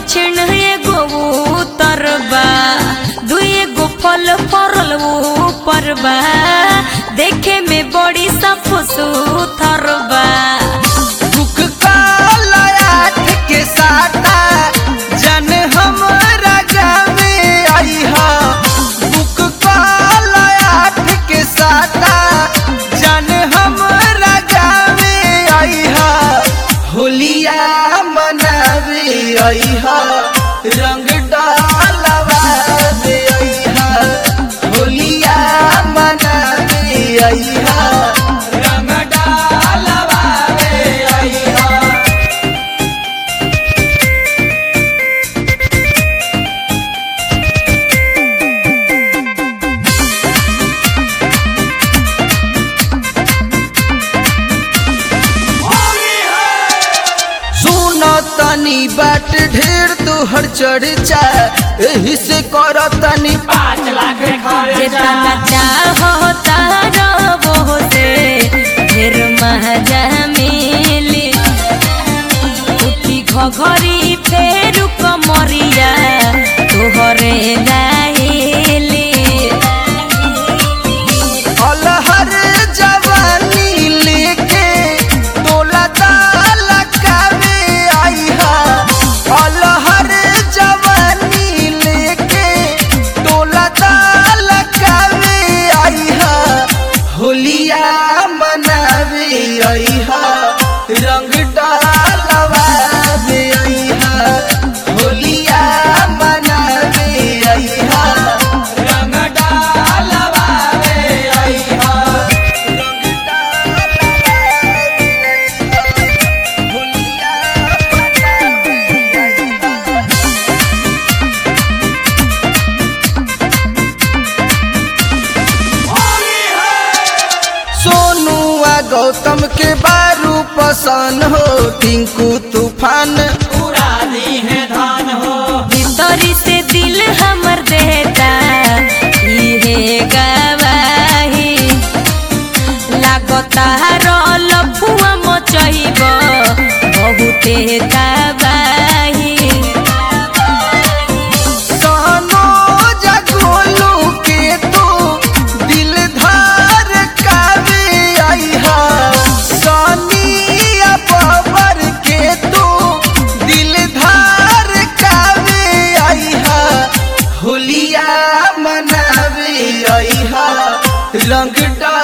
दक्षिण एगो उत्तर बा, दुई गो फल फरल ऊपर बा, देखे में बड़ी साफ सुथर बा। बुक काला आठ के साटा जन हमरा गावे आई हा, बुक काला आठ के साटा जन हमरा गावे आई हा, होलिया मनावे आई हा, रंग डालवा दे आई हा, होलिया मनावे आई हा, रंग डालवा दे आई हा। सुनो तनी बाट ढेर तुहर चर्चा, एही से करो तनी 5 लाख जितना चाहो तारो से फिर मजा मिली, उठी घघरी फेर कमरिया तोहरे गाइली। अलहर जवानी लेके तोला ताला कावे आई हा, अलहर जवानी लेके तोला ताला कावे आई हा, होलिया मनावे आई हा, रंग डालवा दे आई हा, होलिया मनावे आई हा, रंग डालवा दे आई हा, रंग होलिया मनावे आई हा। सोनू आ गौतम के बारू पसंद हो, टिंकू तूफान उड़ा दी है धान हो, भीतरी से दिल हमर देता इहे गवाही, लागता रल फुआ मचइब बहुते तबाही। सहनो जगोलू के तू दिल धार कावे आई हा, सोनिया बाबर के तू दिल धार कावे आई हा, होलिया मनावे आई हा, रंग